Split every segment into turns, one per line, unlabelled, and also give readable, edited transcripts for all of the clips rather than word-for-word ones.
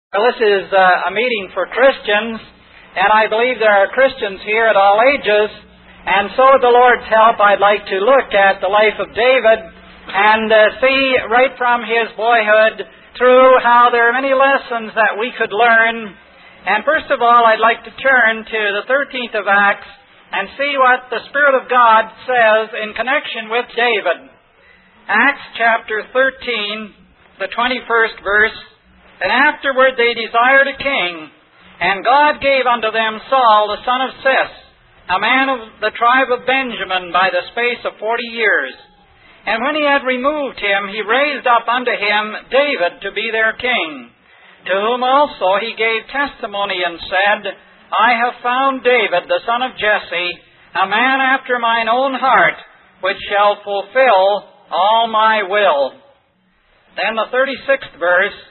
Well, this is a meeting for Christians, and I believe there are Christians here at all ages. And so with the Lord's help, I'd like to look at the life of David and see right from his boyhood through how there are many lessons that we could learn. And first of all, I'd like to turn to the 13th of Acts and see what the Spirit of God says in connection with David. Acts chapter 13, the 21st verse. And afterward they desired a king, and God gave unto them Saul the son of Cis, a man of the tribe of Benjamin, by the space of 40 years. And when he had removed him, he raised up unto him David to be their king, to whom also he gave testimony and said, I have found David the son of Jesse, a man after mine own heart, which shall fulfill all my will. Then the 36th verse.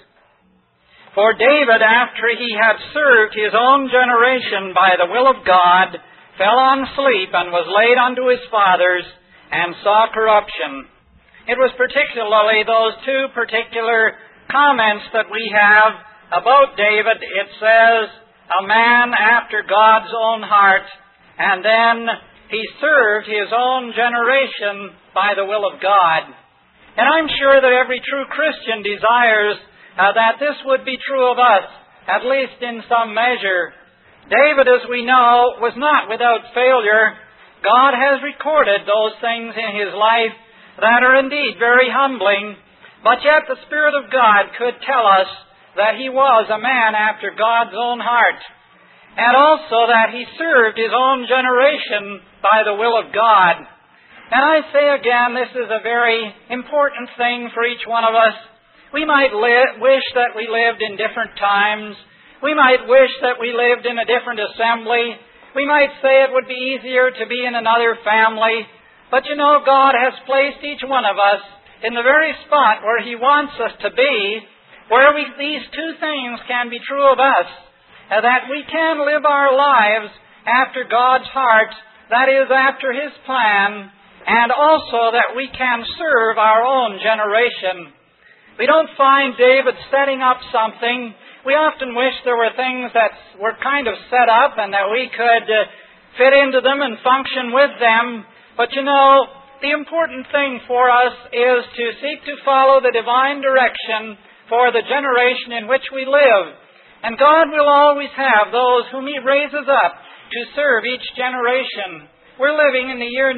For David, after he had served his own generation by the will of God, fell on sleep and was laid unto his fathers, and saw corruption. It was particularly those two particular comments that we have about David. It says, a man after God's own heart, and then he served his own generation by the will of God. And I'm sure that every true Christian desires that this would be true of us, at least in some measure. David, as we know, was not without failure. God has recorded those things in his life that are indeed very humbling, but yet the Spirit of God could tell us that he was a man after God's own heart, and also that he served his own generation by the will of God. And I say again, this is a very important thing for each one of us. We might wish that we lived in different times. We might wish that we lived in a different assembly. We might say it would be easier to be in another family. But you know, God has placed each one of us in the very spot where He wants us to be, where these two things can be true of us, that we can live our lives after God's heart, that is, after His plan, and also that we can serve our own generation. We don't find David setting up something. We often wish there were things that were kind of set up and that we could fit into them and function with them. But you know, the important thing for us is to seek to follow the divine direction for the generation in which we live. And God will always have those whom He raises up to serve each generation. We're living in the year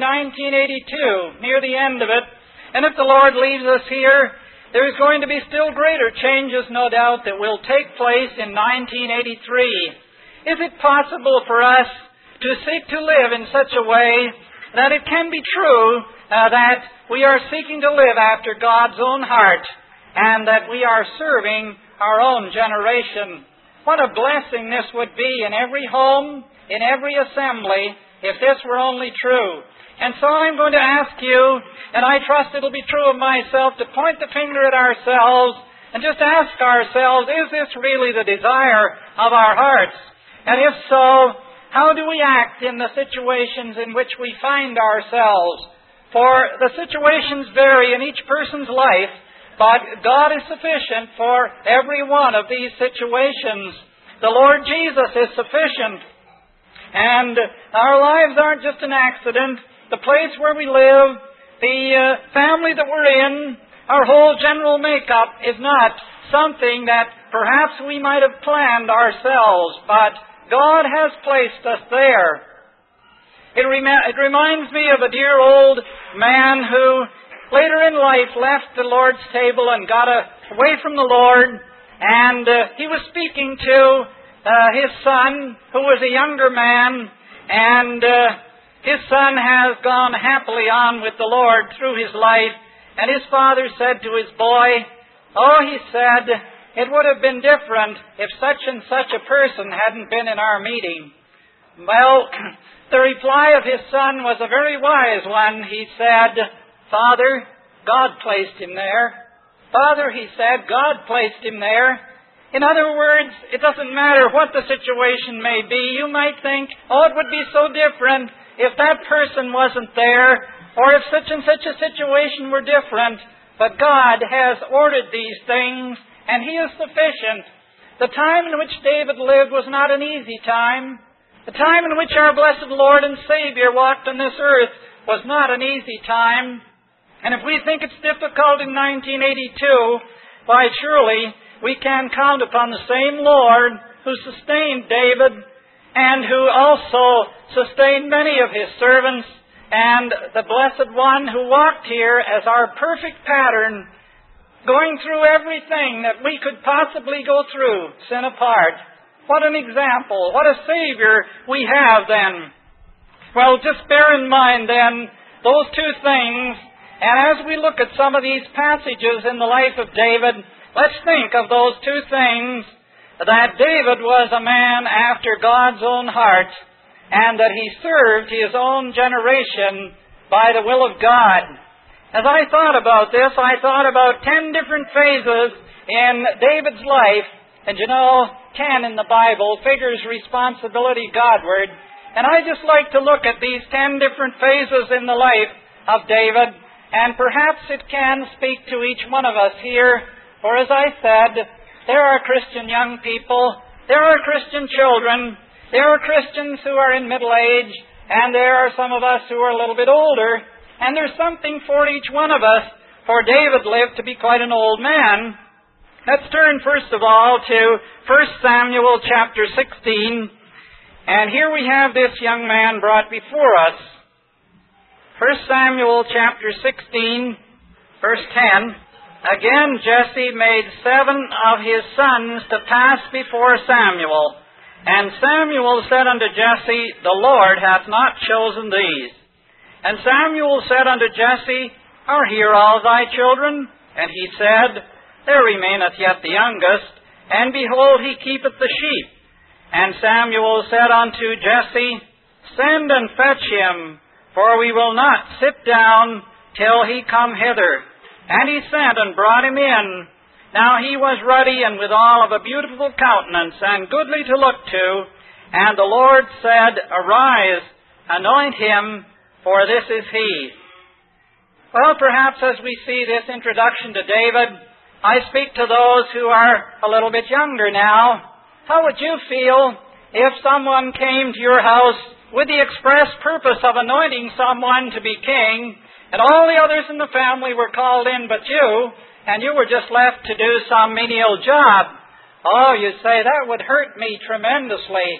1982, near the end of it. And if the Lord leaves us here, there is going to be still greater changes, no doubt, that will take place in 1983. Is it possible for us to seek to live in such a way that it can be true that we are seeking to live after God's own heart and that we are serving our own generation? What a blessing this would be in every home, in every assembly, if this were only true. And so I'm going to ask you, and I trust it'll be true of myself, to point the finger at ourselves and just ask ourselves, is this really the desire of our hearts? And if so, how do we act in the situations in which we find ourselves? For the situations vary in each person's life, but God is sufficient for every one of these situations. The Lord Jesus is sufficient. And our lives aren't just an accident. The place where we live, the family that we're in, our whole general makeup is not something that perhaps we might have planned ourselves, but God has placed us there. It reminds me of a dear old man who later in life left the Lord's table and got away from the Lord, and he was speaking to his son, who was a younger man, and his son has gone happily on with the Lord through his life. And his father said to his boy, he said, it would have been different if such and such a person hadn't been in our meeting. Well, the reply of his son was a very wise one. He said, Father, God placed him there. Father, he said, God placed him there. In other words, it doesn't matter what the situation may be. You might think, it would be so different if that person wasn't there, or if such and such a situation were different. But God has ordered these things, and He is sufficient The time in which David lived was not an easy time. The time in which our blessed Lord and Savior walked on this earth was not an easy time. And if we think it's difficult in 1982, why surely we can count upon the same Lord who sustained David and who also sustained many of His servants, and the Blessed One who walked here as our perfect pattern, going through everything that we could possibly go through, sin apart. What an example. What a Savior we have then. Well, just bear in mind then those two things. And as we look at some of these passages in the life of David, let's think of those two things. That David was a man after God's own heart, and that he served his own generation by the will of God. As I thought about this, I thought about 10 different phases in David's life. And 10 in the Bible figures responsibility Godward. And I just like to look at these 10 different phases in the life of David. And perhaps it can speak to each one of us here. For as I said, there are Christian young people. There are Christian children. There are Christians who are in middle age. And there are some of us who are a little bit older. And there's something for each one of us, for David lived to be quite an old man. Let's turn first of all to 1 Samuel chapter 16. And here we have this young man brought before us. 1 Samuel chapter 16, verse 10. Again Jesse made 7 of his sons to pass before Samuel. And Samuel said unto Jesse, The Lord hath not chosen these. And Samuel said unto Jesse, Are here all thy children? And he said, There remaineth yet the youngest, and behold, he keepeth the sheep. And Samuel said unto Jesse, Send and fetch him, for we will not sit down till he come hither. And he sent and brought him in. Now he was ruddy and withal of a beautiful countenance, and goodly to look to. And the Lord said, Arise, anoint him, for this is he. Well, perhaps as we see this introduction to David, I speak to those who are a little bit younger now. How would you feel if someone came to your house with the express purpose of anointing someone to be king, and all the others in the family were called in but you, and you were just left to do some menial job? Oh, you say, that would hurt me tremendously.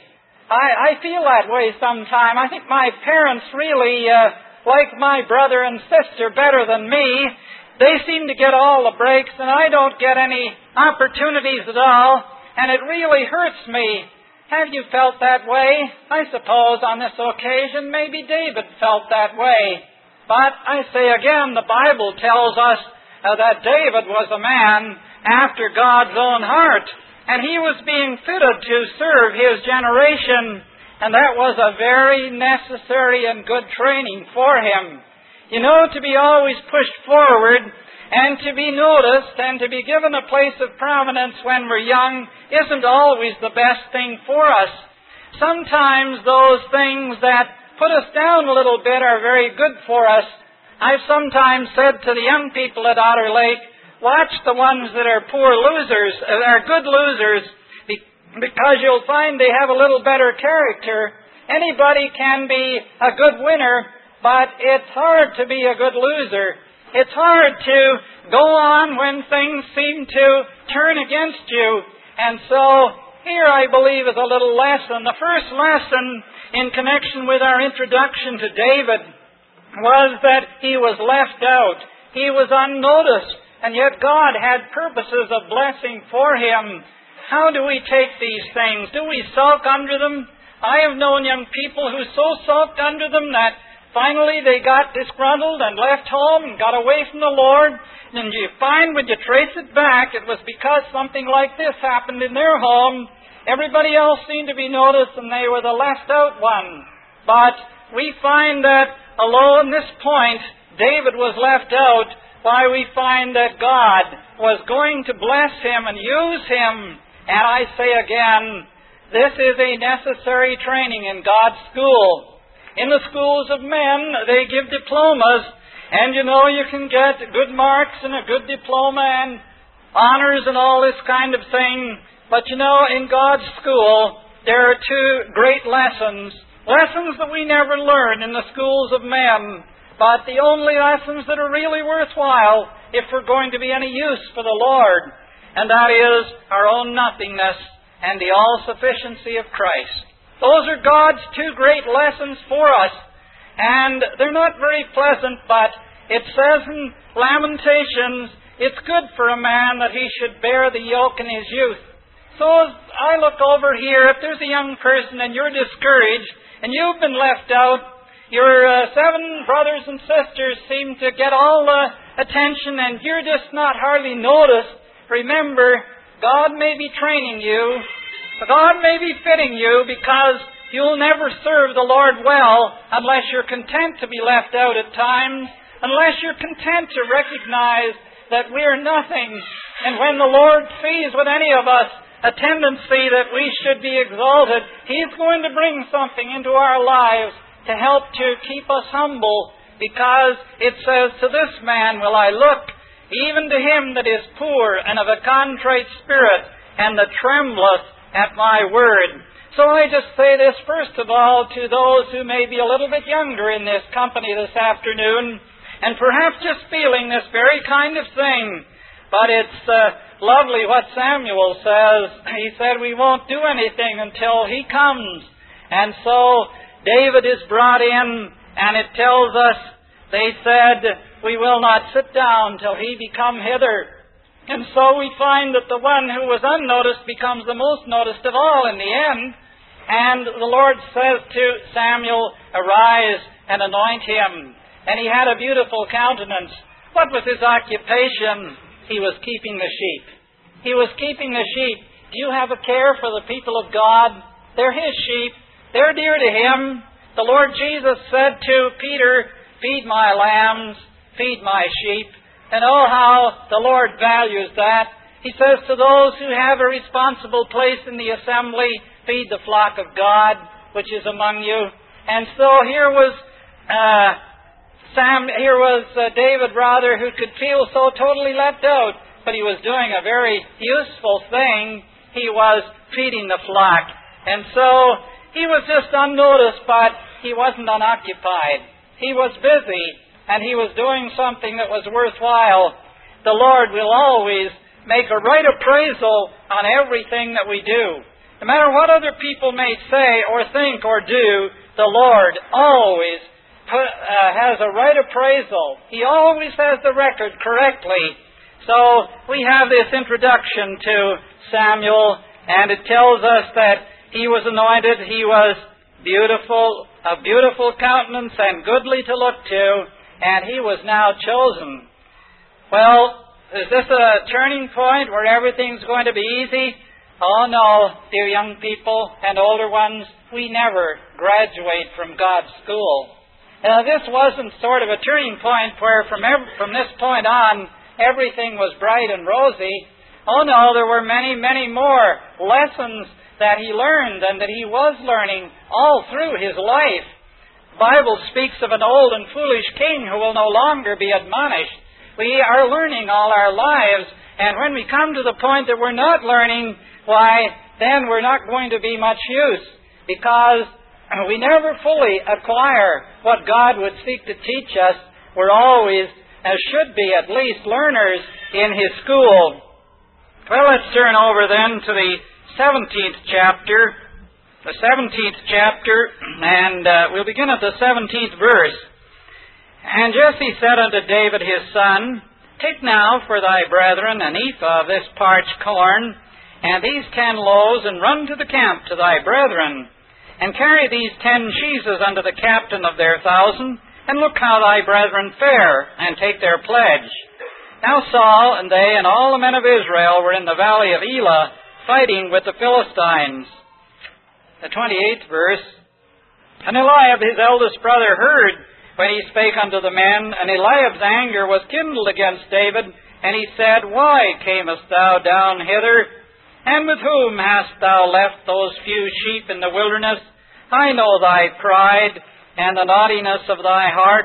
I feel that way sometime. I think my parents really like my brother and sister better than me. They seem to get all the breaks, and I don't get any opportunities at all, and it really hurts me. Have you felt that way? I suppose on this occasion maybe David felt that way. But I say again, the Bible tells us that David was a man after God's own heart. And he was being fitted to serve his generation. And that was a very necessary and good training for him. To be always pushed forward and to be noticed and to be given a place of prominence when we're young isn't always the best thing for us. Sometimes those things that put us down a little bit are very good for us. I've sometimes said to the young people at Otter Lake, watch the ones that are poor losers, are good losers, because you'll find they have a little better character. Anybody can be a good winner, but it's hard to be a good loser. It's hard to go on when things seem to turn against you. And so, here I believe is a little lesson. The first lesson in connection with our introduction to David was that he was left out. He was unnoticed. And yet God had purposes of blessing for him. How do we take these things? Do we sulk under them? I have known young people who so sulked under them that finally they got disgruntled and left home and got away from the Lord. And you find when you trace it back, it was because something like this happened in their home. Everybody else seemed to be noticed and they were the left out one. But we find that alone this point, David was left out. Why, we find that God was going to bless him and use him. And I say again, this is a necessary training in God's school. In the schools of men, they give diplomas, and you can get good marks and a good diploma and honors and all this kind of thing. But you know, in God's school, there are two great lessons. Lessons that we never learn in the schools of men, but the only lessons that are really worthwhile if we're going to be any use for the Lord. And that is our own nothingness and the all-sufficiency of Christ. Those are God's two great lessons for us. And they're not very pleasant, but it says in Lamentations, it's good for a man that he should bear the yoke in his youth. So as I look over here, if there's a young person and you're discouraged and you've been left out, your 7 brothers and sisters seem to get all the attention and you're just not hardly noticed. Remember, God may be training you, God may be fitting you, because you'll never serve the Lord well unless you're content to be left out at times, unless you're content to recognize that we're nothing. And when the Lord sees with any of us a tendency that we should be exalted, He's going to bring something into our lives to help to keep us humble, because it says, to this man will I look, even to him that is poor and of a contrite spirit, and that trembleth at my word. So I just say this first of all to those who may be a little bit younger in this company this afternoon, and perhaps just feeling this very kind of thing. But it's lovely what Samuel says. He said we won't do anything until He comes. And so David is brought in, and it tells us, they said, we will not sit down till He be come hither. And so we find that the one who was unnoticed becomes the most noticed of all in the end. And the Lord says to Samuel, arise and anoint him. And he had a beautiful countenance. What was his occupation? He was keeping the sheep. He was keeping the sheep. Do you have a care for the people of God? They're His sheep. They're dear to Him. The Lord Jesus said to Peter, feed my lambs, feed my sheep. And oh, how the Lord values that. He says to those who have a responsible place in the assembly, feed the flock of God, which is among you. And so here was David, rather, who could feel so totally left out, but he was doing a very useful thing. He was feeding the flock. And so he was just unnoticed, but he wasn't unoccupied. He was busy, and he was doing something that was worthwhile. The Lord will always make a right appraisal on everything that we do. No matter what other people may say or think or do, the Lord always has a right appraisal. He always has the record correctly. So we have this introduction to Samuel, and it tells us that he was anointed, he was beautiful, a beautiful countenance and goodly to look to, and he was now chosen. Well, is this a turning point where everything's going to be easy? Oh no, dear young people and older ones, we never graduate from God's school. This wasn't sort of a turning point where from this point on everything was bright and rosy. Oh no, there were many, many more lessons that he learned and that he was learning all through his life. The Bible speaks of an old and foolish king who will no longer be admonished. We are learning all our lives, and when we come to the point that we're not learning, why, then we're not going to be much use, because we never fully acquire what God would seek to teach us. We're always, as should be at least, learners in His school. Well, let's turn over then to the 17th chapter. The 17th chapter, and we'll begin at the 17th verse. And Jesse said unto David his son, take now for thy brethren an ephah of this parched corn, and these 10 loaves, and run to the camp to thy brethren, and carry these 10 cheeses unto the captain of their 1,000, and look how thy brethren fare, and take their pledge. Now Saul and they and all the men of Israel were in the valley of Elah, fighting with the Philistines. The 28th verse, and Eliab his eldest brother heard when he spake unto the men, and Eliab's anger was kindled against David, and he said, why camest thou down hither? And with whom hast thou left those few sheep in the wilderness? I know thy pride and the naughtiness of thy heart.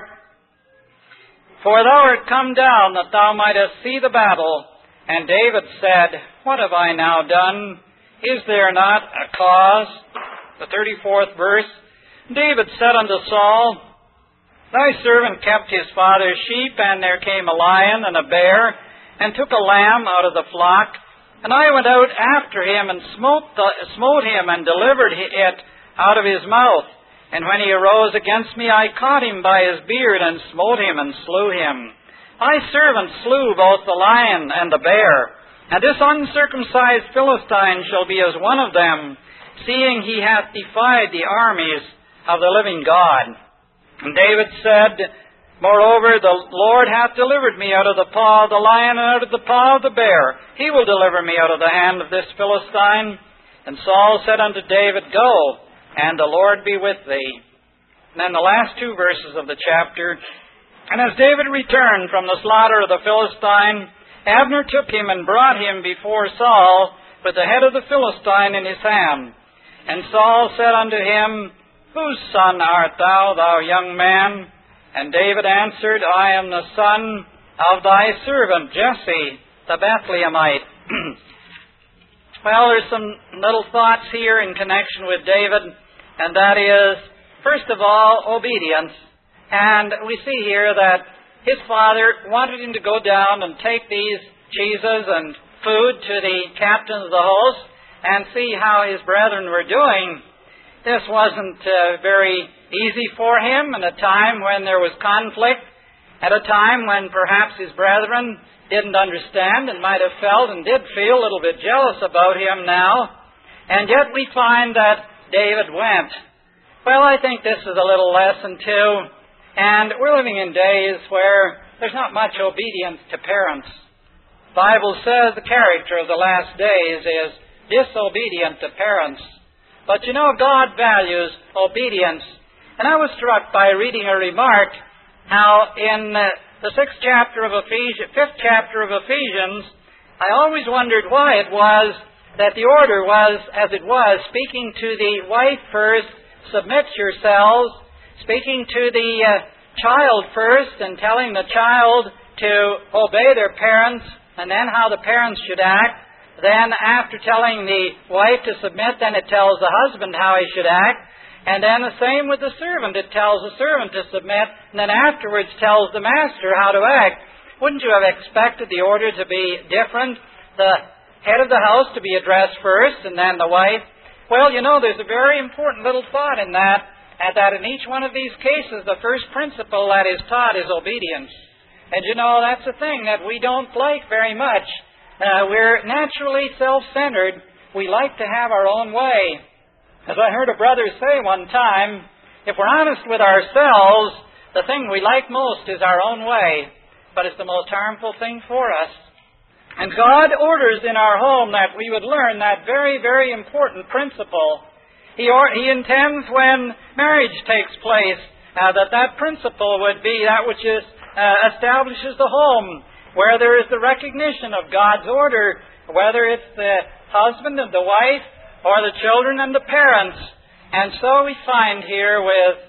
For thou art come down that thou mightest see the battle. And David said, what have I now done? Is there not a cause? The 34th verse. David said unto Saul, Thy servant kept his father's sheep, and there came a lion and a bear, and took a lamb out of the flock. And I went out after him, and smote him, and delivered it out of his mouth. And when he arose against me, I caught him by his beard, and smote him, and slew him. Thy servant slew both the lion and the bear, and this uncircumcised Philistine shall be as one of them, seeing he hath defied the armies of the living God. And David said, Moreover, the Lord hath delivered me out of the paw of the lion and out of the paw of the bear. He will deliver me out of the hand of this Philistine. And Saul said unto David, Go, and the Lord be with thee. And then the last two verses of the chapter. And as David returned from the slaughter of the Philistine, Abner took him and brought him before Saul with the head of the Philistine in his hand. And Saul said unto him, Whose son art thou, thou young man? And David answered, I am the son of thy servant Jesse, the Bethlehemite. Well, there's some little thoughts here in connection with David, and that is, first of all, obedience. And we see here that his father wanted him to go down and take these cheeses and food to the captain of the host and see how his brethren were doing. This wasn't very easy for him in a time when there was conflict, at a time when perhaps his brethren didn't understand and might have felt and did feel a little bit jealous about him now. And yet we find that David went. Well, I think this is a little lesson too. And we're living in days where there's not much obedience to parents. The Bible says the character of the last days is disobedient to parents. But you know, God values obedience. And I was struck by reading a remark how in the 5th chapter of Ephesians, I always wondered why it was that the order was as it was, speaking to the wife first, submit yourselves, speaking to the child first and telling the child to obey their parents, and then how the parents should act. Then after telling the wife to submit, then it tells the husband how he should act. And then the same with the servant. It tells the servant to submit, and then afterwards tells the master how to act. Wouldn't you have expected the order to be different? The head of the house to be addressed first, and then the wife? Well, you know, there's a very important little thought in that, and that in each one of these cases, the first principle that is taught is obedience. And you know, that's a thing that we don't like very much. We're naturally self-centered. We like to have our own way. As I heard a brother say one time, if we're honest with ourselves, the thing we like most is our own way, but it's the most harmful thing for us. And God orders in our home that we would learn that very, very important principle. He intends when marriage takes place that principle would be that which establishes the home, where there is the recognition of God's order, whether it's the husband and the wife, or the children and the parents. And so we find here with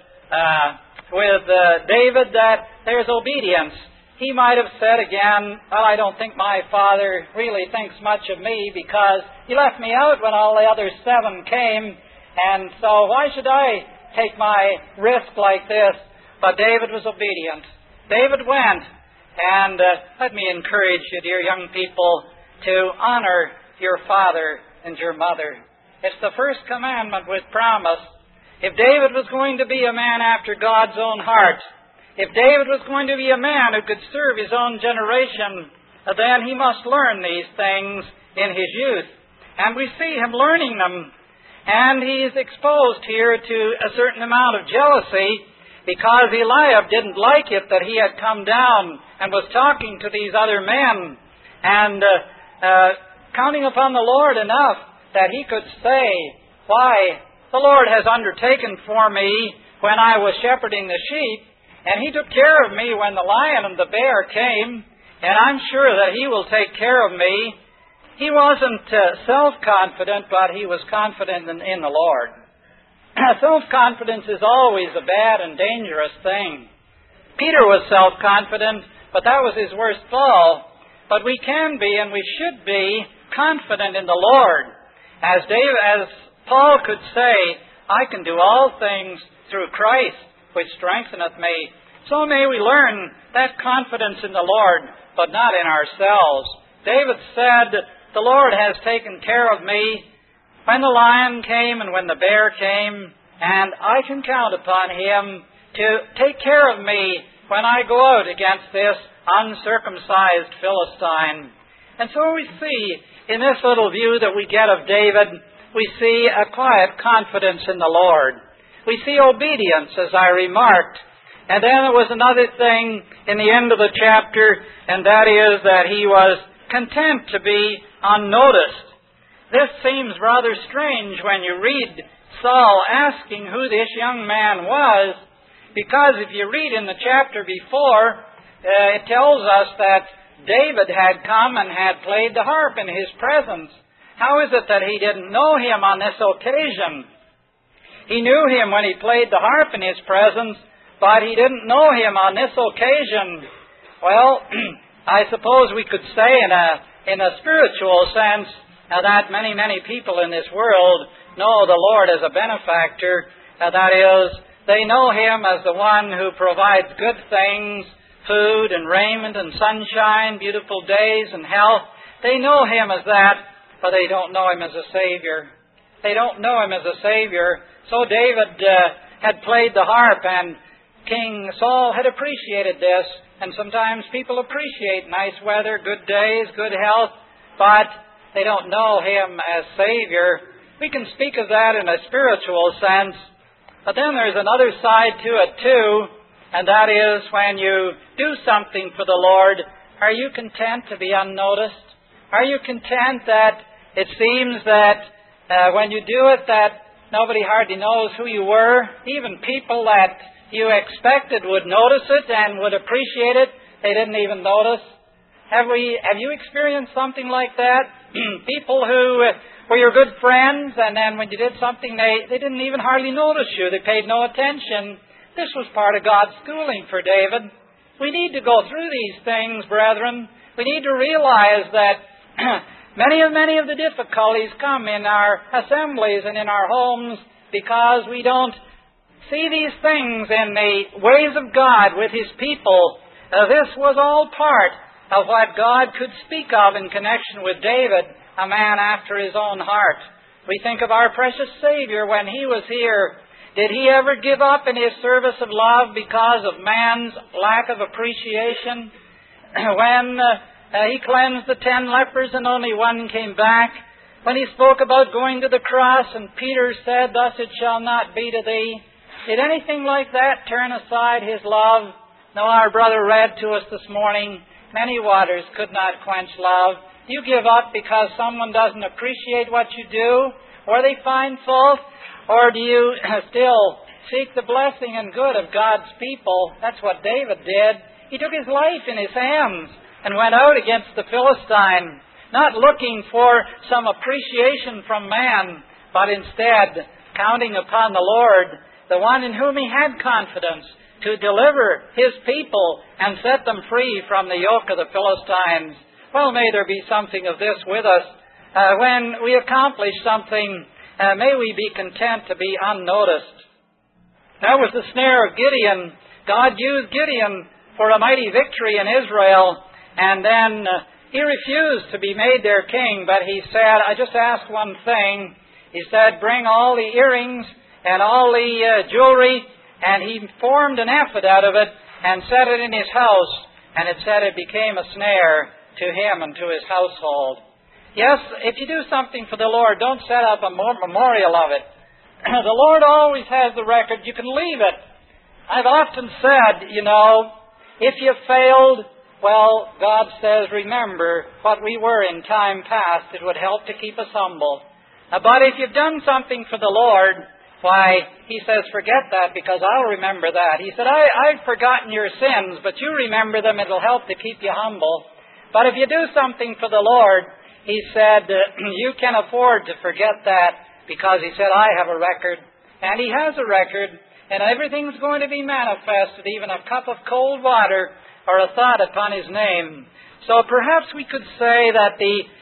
David that there's obedience. He might have said again, well, I don't think my father really thinks much of me because he left me out when all the other 7 came, and so why should I take my risk like this? But David was obedient. David went. And let me encourage you, dear young people, to honor your father and your mother. It's the first commandment with promise. If David was going to be a man after God's own heart, if David was going to be a man who could serve his own generation, then he must learn these things in his youth. And we see him learning them. And he is exposed here to a certain amount of jealousy because Eliab didn't like it that he had come down and was talking to these other men and counting upon the Lord enough that he could say, why, the Lord has undertaken for me when I was shepherding the sheep, and He took care of me when the lion and the bear came, and I'm sure that He will take care of me. He wasn't self-confident, but he was confident in the Lord. Self-confidence is always a bad and dangerous thing. Peter was self-confident, but that was his worst fall. But we can be, and we should be, confident in the Lord. As Paul could say, I can do all things through Christ, which strengtheneth me. So may we learn that confidence in the Lord, but not in ourselves. David said, the Lord has taken care of me when the lion came and when the bear came, and I can count upon Him to take care of me when I go out against this uncircumcised Philistine. And so we see, in this little view that we get of David, we see a quiet confidence in the Lord. We see obedience, as I remarked. And then there was another thing in the end of the chapter, and that is that he was content to be unnoticed. This seems rather strange when you read Saul asking who this young man was, because if you read in the chapter before, it tells us that David had come and had played the harp in his presence. How is it that he didn't know him on this occasion? He knew him when he played the harp in his presence, but he didn't know him on this occasion. Well, I suppose we could say in a spiritual sense that many people in this world know the Lord as a benefactor. That is, they know Him as the one who provides good things, food and raiment and sunshine, beautiful days and health. They know Him as that, but they don't know Him as a Savior. They don't know Him as a Savior. So David had played the harp, and King Saul had appreciated this. And sometimes people appreciate nice weather, good days, good health, but they don't know Him as Savior. We can speak of that in a spiritual sense. But then there's another side to it too, and that is when you do something for the Lord, are you content to be unnoticed? Are you content that it seems that when you do it that nobody hardly knows who you were? Even people that you expected would notice it and would appreciate it, they didn't even notice. Have you experienced something like that? People who were your good friends, and then when you did something, they didn't even hardly notice you. They paid no attention. This was part of God's schooling for David. We need to go through these things, brethren. We need to realize that many of the difficulties come in our assemblies and in our homes because we don't see these things in the ways of God with His people. This was all part of what God could speak of in connection with David, a man after His own heart. We think of our precious Savior when He was here. Did He ever give up in His service of love because of man's lack of appreciation? When He cleansed the 10 lepers and only one came back. When He spoke about going to the cross and Peter said, thus it shall not be to thee. Did anything like that turn aside His love? No, our brother read to us this morning, many waters could not quench love. You give up because someone doesn't appreciate what you do, or they find fault, or do you still seek the blessing and good of God's people? That's what David did. He took his life in his hands and went out against the Philistine, not looking for some appreciation from man, but instead counting upon the Lord, the one in whom he had confidence, to deliver his people and set them free from the yoke of the Philistines. Well, may there be something of this with us. When we accomplish something, may we be content to be unnoticed. That was the snare of Gideon. God used Gideon for a mighty victory in Israel, and then he refused to be made their king, but he said, I just ask one thing. He said, bring all the earrings and all the jewelry, and he formed an ephod out of it and set it in his house, and it said it became a snare to him and to his household. Yes, if you do something for the Lord, don't set up a memorial of it. The Lord always has the record. You can leave it. I've often said, if you failed, well, God says, remember what we were in time past. It would help to keep us humble. But if you've done something for the Lord, why, He says, forget that because I'll remember that. He said, I've forgotten your sins, but you remember them. It'll help to keep you humble. But if you do something for the Lord, He said, you can afford to forget that because He said, I have a record. And He has a record, and everything's going to be manifested, even a cup of cold water or a thought upon His name. So perhaps we could say that the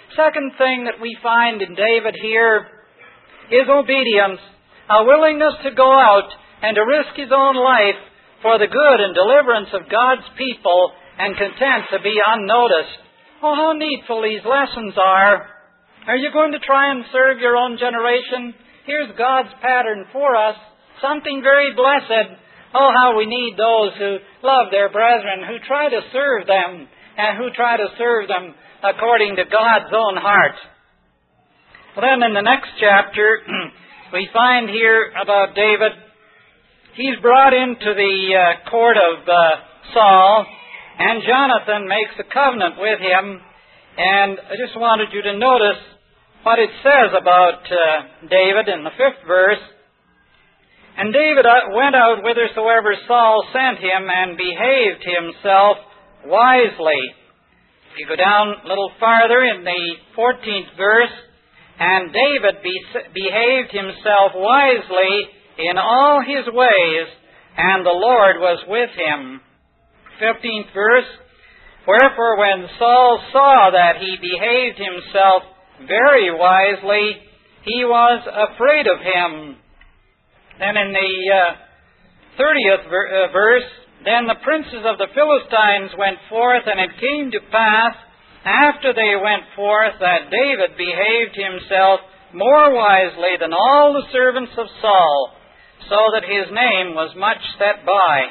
Second thing that we find in David here is obedience, a willingness to go out and to risk his own life for the good and deliverance of God's people, and content to be unnoticed. Oh, how needful these lessons are. Are you going to try and serve your own generation? Here's God's pattern for us, something very blessed. Oh, how we need those who love their brethren, who try to serve them, and who try to serve them according to God's own heart. Well, then in the next chapter, we find here about David. He's brought into the court of Saul, and Jonathan makes a covenant with him. And I just wanted you to notice what it says about David in the 5th verse. And David went out whithersoever Saul sent him, and behaved himself wisely. If you go down a little farther in the 14th verse, and David behaved himself wisely in all his ways, and the Lord was with him. 15th verse, wherefore when Saul saw that he behaved himself very wisely, he was afraid of him. Then in the 30th verse, then the princes of the Philistines went forth, and it came to pass, after they went forth, that David behaved himself more wisely than all the servants of Saul, so that his name was much set by.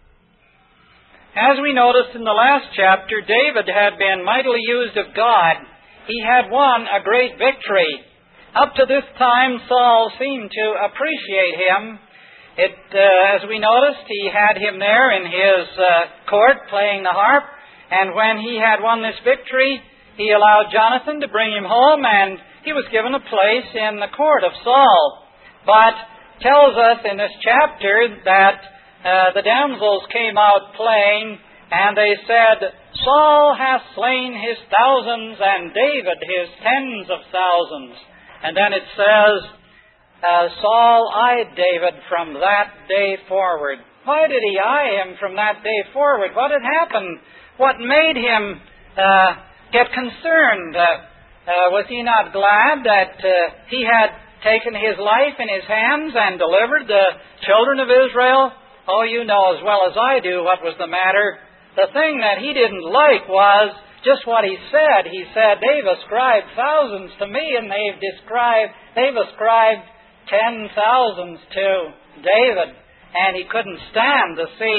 As we noticed in the last chapter, David had been mightily used of God. He had won a great victory. Up to this time, Saul seemed to appreciate him. As we noticed, he had him there in his court playing the harp, and when he had won this victory, he allowed Jonathan to bring him home, and he was given a place in the court of Saul. But tells us in this chapter that the damsels came out playing, and they said, Saul hath slain his thousands, and David his tens of thousands. And then it says, Saul eyed David from that day forward. Why did he eye him from that day forward? What had happened? What made him get concerned? Was he not glad that he had taken his life in his hands and delivered the children of Israel? Oh, you know as well as I do what was the matter. The thing that he didn't like was just what he said. He said, they've ascribed thousands to me, and they've ascribed 10,000s to David. And he couldn't stand to see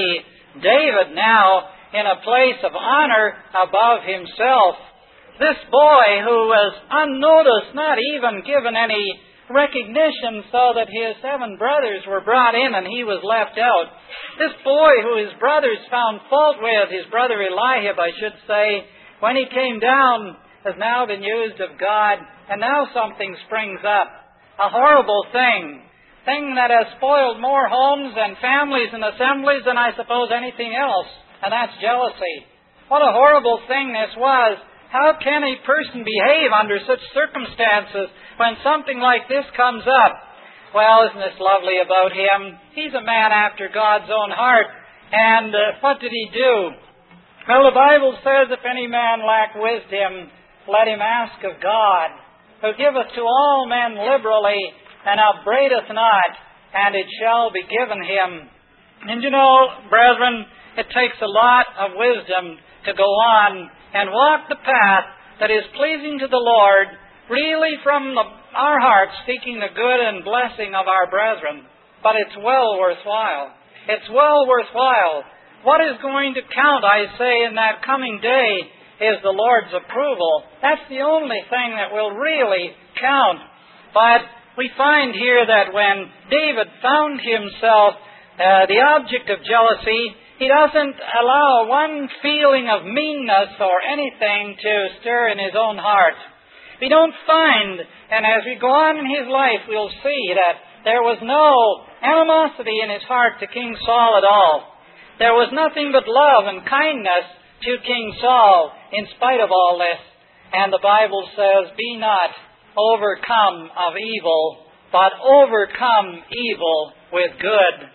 David now in a place of honor above himself. This boy who was unnoticed, not even given any recognition, so that his 7 brothers were brought in and he was left out. This boy who his brothers found fault with, his brother Eliab, I should say, when he came down, has now been used of God, and now something springs up. A horrible thing that has spoiled more homes and families and assemblies than I suppose anything else, and that's jealousy. What a horrible thing this was. How can a person behave under such circumstances when something like this comes up? Well, isn't this lovely about him? He's a man after God's own heart. And what did he do? Well, the Bible says, if any man lack wisdom, let him ask of God, who giveth to all men liberally, and upbraideth not, and it shall be given him. And you know, brethren, it takes a lot of wisdom to go on and walk the path that is pleasing to the Lord, really from our hearts, seeking the good and blessing of our brethren. But it's well worthwhile. It's well worthwhile. What is going to count, I say, in that coming day is the Lord's approval. That's the only thing that will really count. But we find here that when David found himself the object of jealousy, he doesn't allow one feeling of meanness or anything to stir in his own heart. We don't find, and as we go on in his life, we'll see that there was no animosity in his heart to King Saul at all. There was nothing but love and kindness to King Saul in spite of all this. And the Bible says, be not overcome of evil, but overcome evil with good.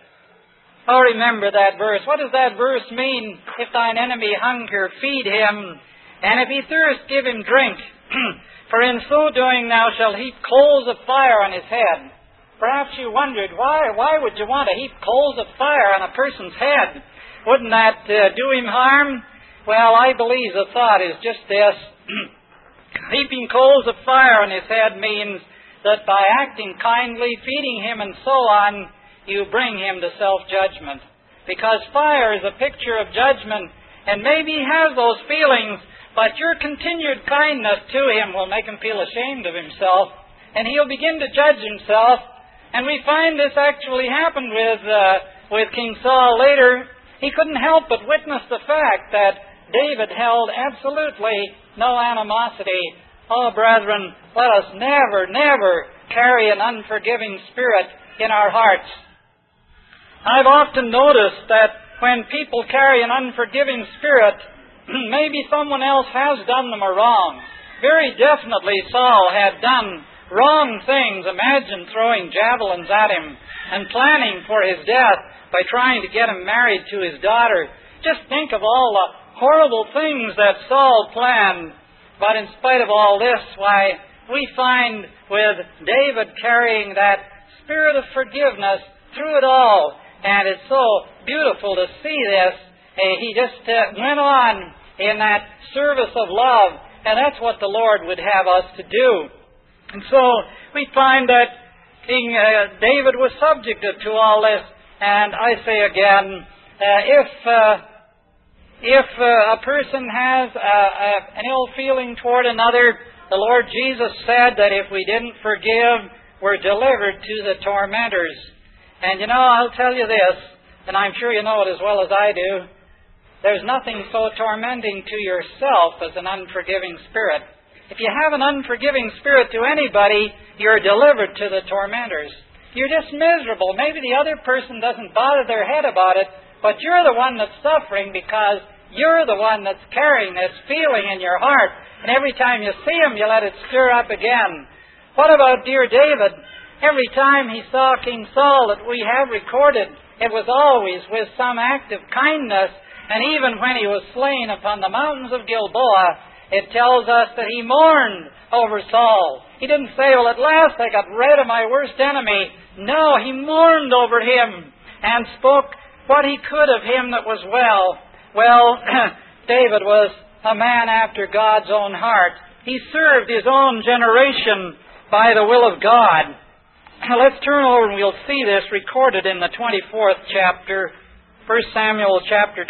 Oh, remember that verse. What does that verse mean? If thine enemy hunger, feed him. And if he thirst, give him drink. For in so doing thou shalt heap coals of fire on his head. Perhaps you wondered, why would you want to heap coals of fire on a person's head? Wouldn't that do him harm? Well, I believe the thought is just this. Heaping coals of fire on his head means that by acting kindly, feeding him and so on, you bring him to self-judgment. Because fire is a picture of judgment, and maybe he has those feelings, but your continued kindness to him will make him feel ashamed of himself, and he'll begin to judge himself. And we find this actually happened with King Saul later. He couldn't help but witness the fact that David held absolutely no animosity. Oh, brethren, let us never, never carry an unforgiving spirit in our hearts. I've often noticed that when people carry an unforgiving spirit, maybe someone else has done them a wrong. Very definitely Saul had done wrong things. Imagine throwing javelins at him and planning for his death by trying to get him married to his daughter. Just think of all the horrible things that Saul planned. But in spite of all this, why, we find with David carrying that spirit of forgiveness through it all. And it's so beautiful to see this. He just went on in that service of love. And that's what the Lord would have us to do. And so we find that King David was subjected to all this. And I say again, if a person has an ill feeling toward another, the Lord Jesus said that if we didn't forgive, we're delivered to the tormentors. And I'll tell you this, and I'm sure you know it as well as I do, there's nothing so tormenting to yourself as an unforgiving spirit. If you have an unforgiving spirit to anybody, you're delivered to the tormentors. You're just miserable. Maybe the other person doesn't bother their head about it, but you're the one that's suffering because you're the one that's carrying this feeling in your heart. And every time you see him, you let it stir up again. What about dear David? Every time he saw King Saul that we have recorded, it was always with some act of kindness. And even when he was slain upon the mountains of Gilboa, it tells us that he mourned over Saul. He didn't say, well, at last I got rid of my worst enemy. No, he mourned over him and spoke what he could of him that was well. Well, David was a man after God's own heart. He served his own generation by the will of God. Let's turn over and we'll see this recorded in the 24th chapter, 1 Samuel chapter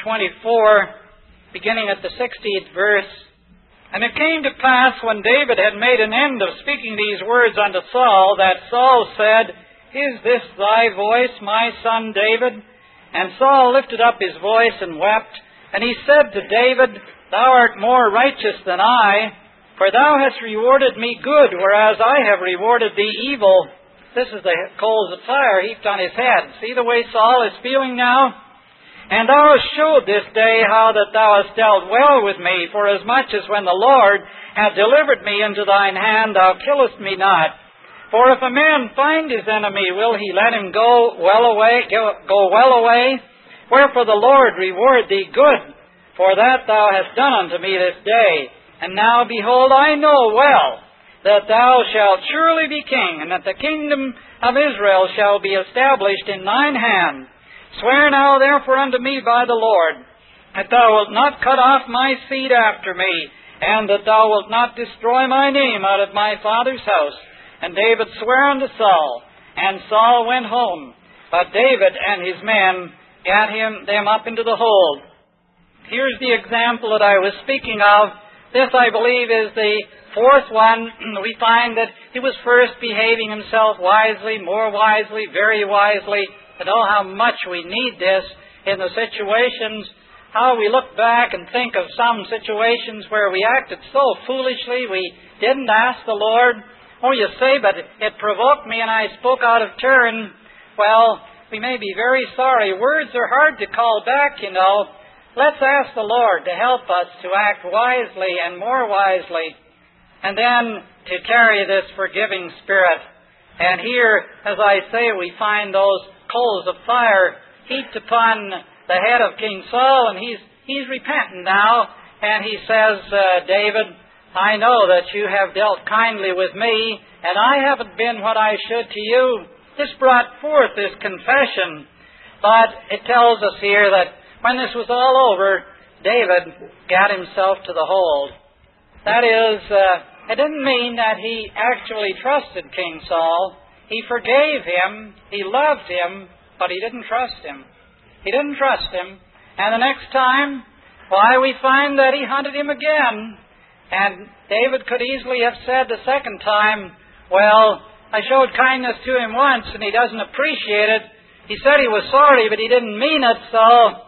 24, beginning at the 16th verse. And it came to pass when David had made an end of speaking these words unto Saul, that Saul said, Is this thy voice, my son David? And Saul lifted up his voice and wept. And he said to David, Thou art more righteous than I, for thou hast rewarded me good, whereas I have rewarded thee evil. This is the coals of fire heaped on his head. See the way Saul is feeling now? And thou hast showed this day how that thou hast dealt well with me, for as much as when the Lord hath delivered me into thine hand, thou killest me not. For if a man find his enemy, will he let him go well away? Wherefore the Lord reward thee good, for that thou hast done unto me this day. And now, behold, I know well that thou shalt surely be king, and that the kingdom of Israel shall be established in thine hand. Swear now therefore unto me by the Lord, that thou wilt not cut off my seed after me, and that thou wilt not destroy my name out of my father's house. And David sware unto Saul, and Saul went home. But David and his men gat them up into the hold. Here's the example that I was speaking of. This, I believe, is the fourth one. We find that he was first behaving himself wisely, more wisely, very wisely. And oh, how much we need this in the situations, how we look back and think of some situations where we acted so foolishly, we didn't ask the Lord. Oh, you say, but it provoked me and I spoke out of turn. Well, we may be very sorry. Words are hard to call back, you know. Let's ask the Lord to help us to act wisely and more wisely, and then to carry this forgiving spirit. And here, as I say, we find those coals of fire heaped upon the head of King Saul, and he's repentant now, and he says, David, I know that you have dealt kindly with me, and I haven't been what I should to you. This brought forth this confession. But it tells us here that when this was all over, David got himself to the hold. That is, it didn't mean that he actually trusted King Saul. He forgave him, he loved him, but he didn't trust him. He didn't trust him. And the next time, why, we find that he hunted him again. And David could easily have said the second time, well, I showed kindness to him once and he doesn't appreciate it. He said he was sorry, but he didn't mean it, so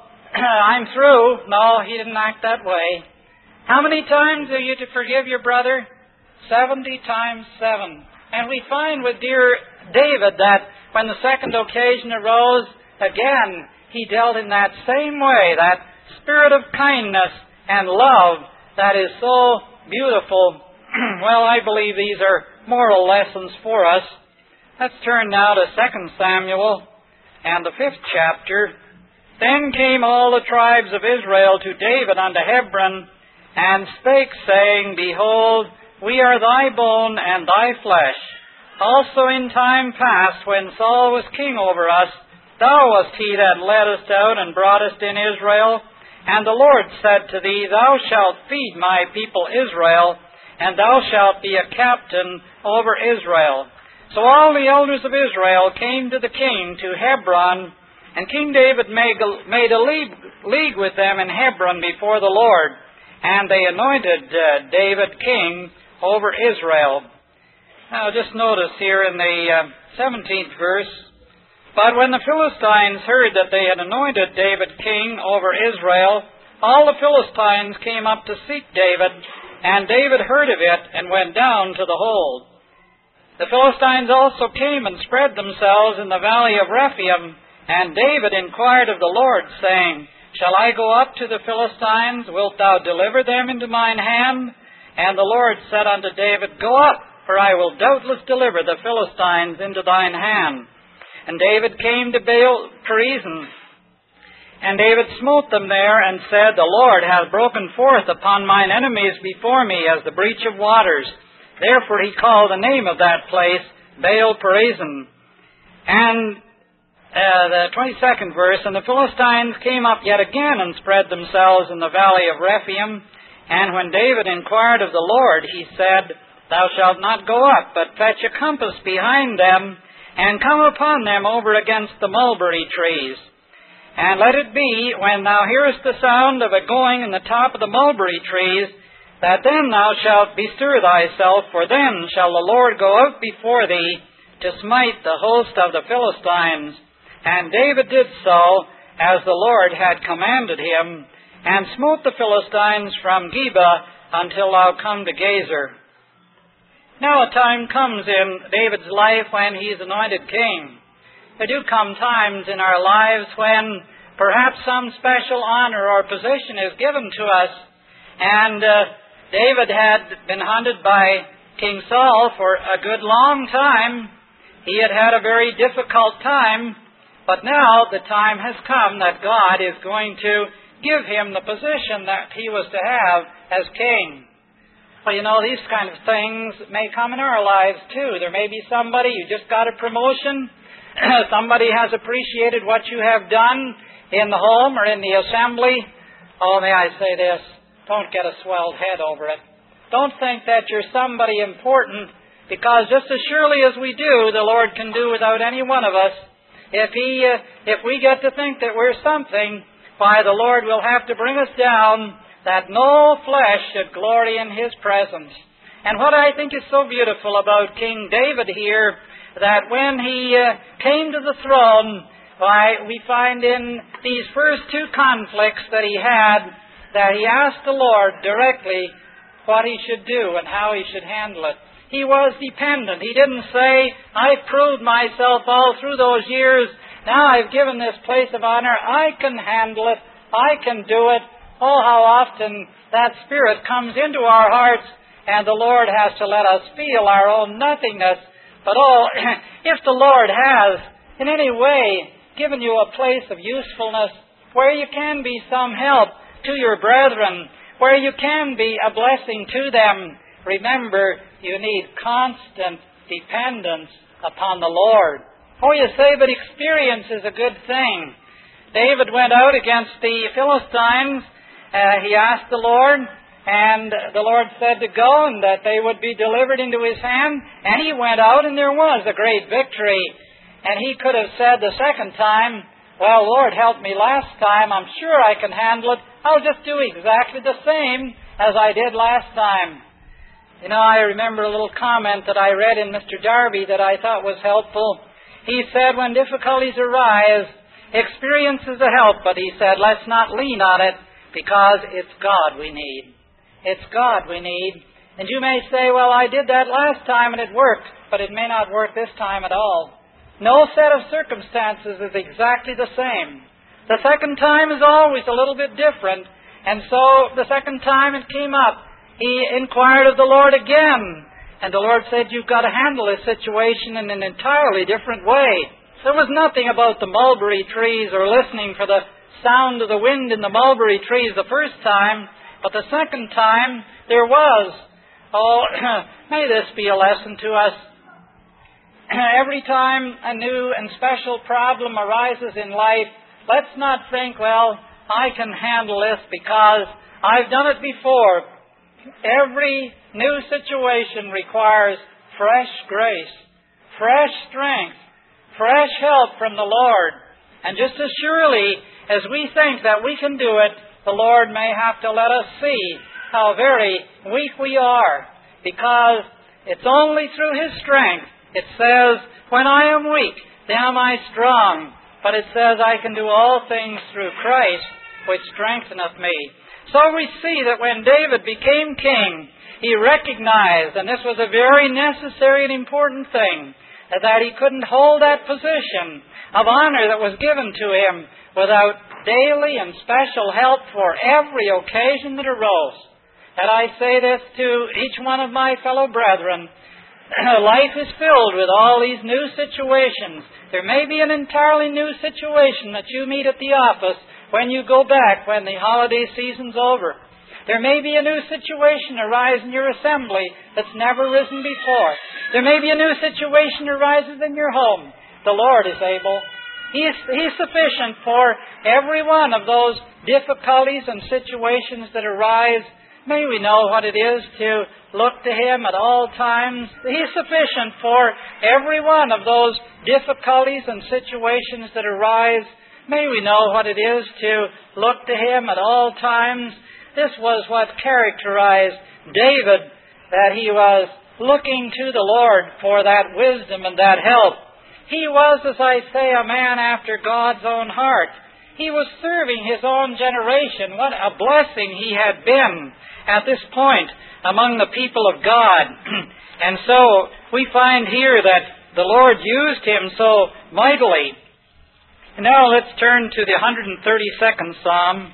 I'm through. No, he didn't act that way. How many times are you to forgive your brother? 70 times 7. And we find with dear David that when the second occasion arose, again, he dealt in that same way, that spirit of kindness and love that is so beautiful. Well, I believe these are moral lessons for us. Let's turn now to 2 Samuel and the 5th chapter. Then came all the tribes of Israel to David unto Hebron, and spake, saying, Behold, we are thy bone and thy flesh. Also in time past, when Saul was king over us, thou wast he that led us out and brought us in Israel. And the Lord said to thee, Thou shalt feed my people Israel, and thou shalt be a captain over Israel. So all the elders of Israel came to the king to Hebron, and King David made a league with them in Hebron before the Lord, and they anointed David king over Israel. Now just notice here in the 17th verse, But when the Philistines heard that they had anointed David king over Israel, all the Philistines came up to seek David, and David heard of it and went down to the hold. The Philistines also came and spread themselves in the valley of Rephaim, and David inquired of the Lord, saying, Shall I go up to the Philistines? Wilt thou deliver them into mine hand? And the Lord said unto David, Go up, for I will doubtless deliver the Philistines into thine hand. And David came to Baal-perazim, and David smote them there, and said, The Lord hath broken forth upon mine enemies before me as the breach of waters. Therefore he called the name of that place Baal-perazim. And the 22nd verse, And the Philistines came up yet again, and spread themselves in the valley of Rephaim. And when David inquired of the Lord, he said, Thou shalt not go up, but fetch a compass behind them, and come upon them over against the mulberry trees. And let it be, when thou hearest the sound of a going in the top of the mulberry trees, that then thou shalt bestir thyself, for then shall the Lord go out before thee to smite the host of the Philistines. And David did so, as the Lord had commanded him, and smote the Philistines from Geba until thou come to Gezer. Now a time comes in David's life when he is anointed king. There do come times in our lives when perhaps some special honor or position is given to us. And David had been hunted by King Saul for a good long time. He had had a very difficult time, but now the time has come that God is going to give him the position that he was to have as king. Well, you know, these kind of things may come in our lives too. There may be somebody, you just got a promotion, somebody has appreciated what you have done in the home or in the assembly. Oh, may I say this? Don't get a swelled head over it. Don't think that you're somebody important, because just as surely as we do, the Lord can do without any one of us. If we get to think that we're something, why, the Lord will have to bring us down, that no flesh should glory in His presence. And what I think is so beautiful about King David here, that when he came to the throne, why, we find in these first two conflicts that he had, that he asked the Lord directly what he should do and how he should handle it. He was dependent. He didn't say, I've proved myself all through those years. Now I've given this place of honor. I can handle it. I can do it. Oh, how often that Spirit comes into our hearts, and the Lord has to let us feel our own nothingness. But oh, if the Lord has in any way given you a place of usefulness where you can be some help to your brethren, where you can be a blessing to them, remember, you need constant dependence upon the Lord. Oh, you say, but experience is a good thing. David went out against the Philistines. He asked the Lord, and the Lord said to go, and that they would be delivered into his hand. And he went out, and there was a great victory. And he could have said the second time, well, Lord, help me last time. I'm sure I can handle it. I'll just do exactly the same as I did last time. You know, I remember a little comment that I read in Mr. Darby that I thought was helpful. He said, when difficulties arise, experience is a help, but he said, let's not lean on it, because it's God we need. It's God we need. And you may say, well, I did that last time and it worked, but it may not work this time at all. No set of circumstances is exactly the same. The second time is always a little bit different. And so the second time it came up, he inquired of the Lord again. And the Lord said, you've got to handle this situation in an entirely different way. There was nothing about the mulberry trees or listening for the sound of the wind in the mulberry trees the first time. But the second time, there was. Oh, may this be a lesson to us. Every time a new and special problem arises in life, let's not think, well, I can handle this because I've done it before. Every new situation requires fresh grace, fresh strength, fresh help from the Lord. And just as surely as we think that we can do it, the Lord may have to let us see how very weak we are, because it's only through His strength. It says, when I am weak, then am I strong. But it says, I can do all things through Christ, which strengtheneth me. So we see that when David became king, he recognized, and this was a very necessary and important thing, that he couldn't hold that position of honor that was given to him without daily and special help for every occasion that arose. And I say this to each one of my fellow brethren. Life is filled with all these new situations. There may be an entirely new situation that you meet at the office when you go back when the holiday season's over. There may be a new situation arise in your assembly that's never risen before. There may be a new situation arises in your home. The Lord is able. He's sufficient for every one of those difficulties and situations that arise. May we know what it is to look to Him at all times. He's sufficient for every one of those difficulties and situations that arise. May we know what it is to look to Him at all times. This was what characterized David, that he was looking to the Lord for that wisdom and that help. He was, as I say, a man after God's own heart. He was serving his own generation. What a blessing he had been at this point among the people of God. And so we find here that the Lord used him so mightily. And now let's turn to the 132nd Psalm.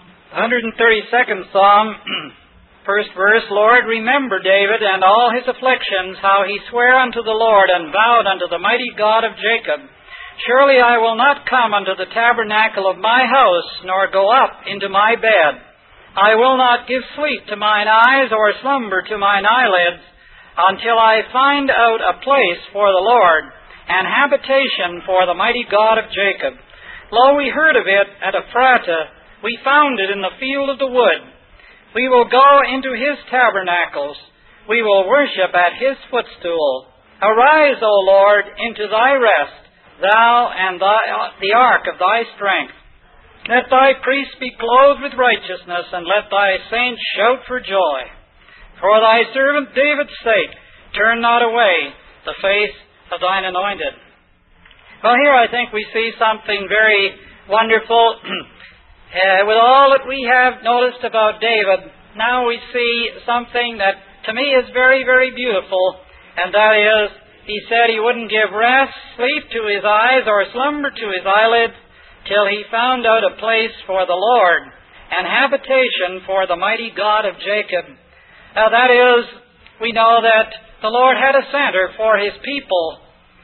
132nd Psalm, first verse, Lord, remember David and all his afflictions, how he sware unto the Lord and vowed unto the mighty God of Jacob. Surely I will not come unto the tabernacle of my house, nor go up into my bed. I will not give sleep to mine eyes, or slumber to mine eyelids, until I find out a place for the Lord, and habitation for the mighty God of Jacob. Lo, we heard of it at Ephrata. We found it in the field of the wood. We will go into His tabernacles. We will worship at His footstool. Arise, O Lord, into Thy rest, Thou and the ark of Thy strength. Let Thy priests be clothed with righteousness, and let Thy saints shout for joy. For Thy servant David's sake, turn not away the face of Thine anointed. Well, here I think we see something very wonderful. With all that we have noticed about David, now we see something that to me is very, very beautiful, and that is, he said he wouldn't give rest, sleep to his eyes, or slumber to his eyelids, till he found out a place for the Lord, and habitation for the mighty God of Jacob. Now that is, we know that the Lord had a center for His people.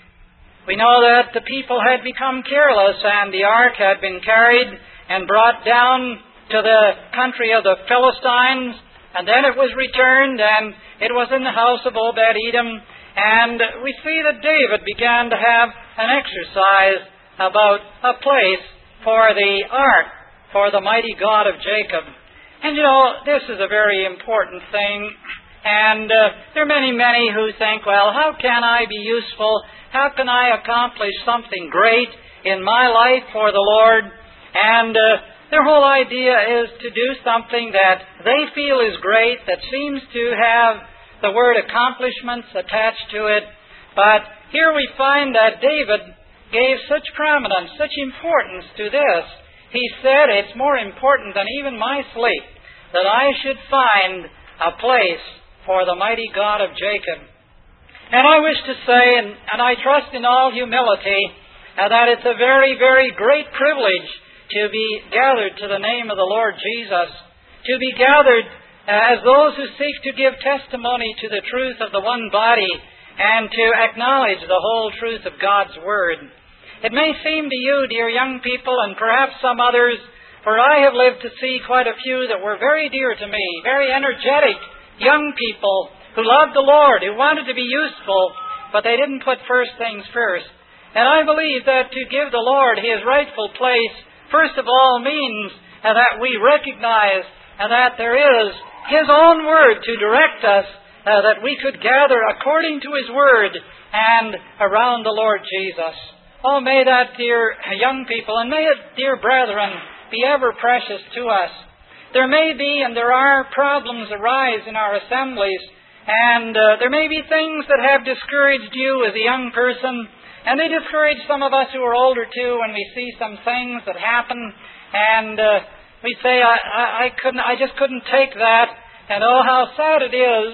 We know that the people had become careless, and the ark had been carried and brought down to the country of the Philistines, and then it was returned, and it was in the house of Obed-Edom. And we see that David began to have an exercise about a place for the ark, for the mighty God of Jacob. And this is a very important thing. And there are many who think, well, how can I be useful? How can I accomplish something great in my life for the Lord? And their whole idea is to do something that they feel is great, that seems to have the word accomplishments attached to it. But here we find that David gave such prominence, such importance to this. He said, it's more important than even my sleep, that I should find a place for the mighty God of Jacob. And I wish to say, and I trust in all humility, that it's a very, very great privilege to be gathered to the name of the Lord Jesus, to be gathered as those who seek to give testimony to the truth of the one body and to acknowledge the whole truth of God's Word. It may seem to you, dear young people, and perhaps some others, for I have lived to see quite a few that were very dear to me, very energetic young people who loved the Lord, who wanted to be useful, but they didn't put first things first. And I believe that to give the Lord His rightful place, first of all, means that we recognize that there is His own Word to direct us, that we could gather according to His Word and around the Lord Jesus. Oh, may that, dear young people, and may it, dear brethren, be ever precious to us. There may be and there are problems arise in our assemblies, and there may be things that have discouraged you as a young person, and they discourage some of us who are older too when we see some things that happen, and we say, I just couldn't take that, and oh, how sad it is.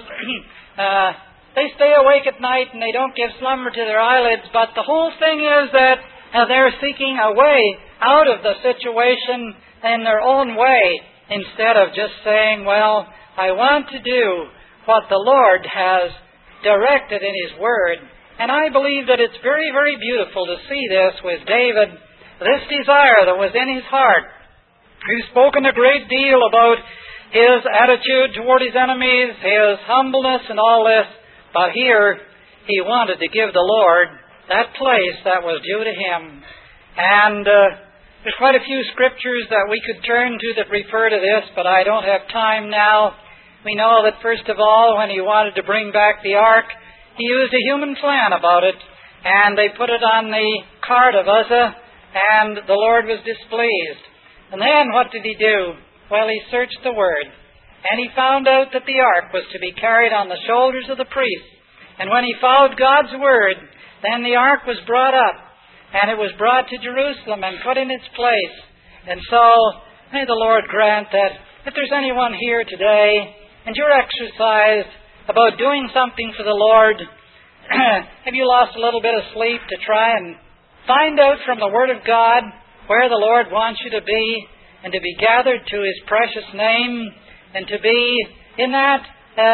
They stay awake at night and they don't give slumber to their eyelids, but the whole thing is that they're seeking a way out of the situation in their own way, instead of just saying, well, I want to do what the Lord has directed in His Word. And I believe that it's very, very beautiful to see this with David, this desire that was in his heart. He's spoken a great deal about his attitude toward his enemies, his humbleness and all this, but here he wanted to give the Lord that place that was due to Him. And there's quite a few scriptures that we could turn to that refer to this, but I don't have time now. We know that first of all, when he wanted to bring back the ark, he used a human plan about it, and they put it on the cart of Uzzah, and the Lord was displeased. And then what did he do? Well, he searched the Word, and he found out that the ark was to be carried on the shoulders of the priests. And when he followed God's Word, then the ark was brought up, and it was brought to Jerusalem and put in its place. And so, may the Lord grant that if there's anyone here today, and you're exercised about doing something for the Lord, have you lost a little bit of sleep to try and find out from the Word of God where the Lord wants you to be, and to be gathered to His precious name, and to be in that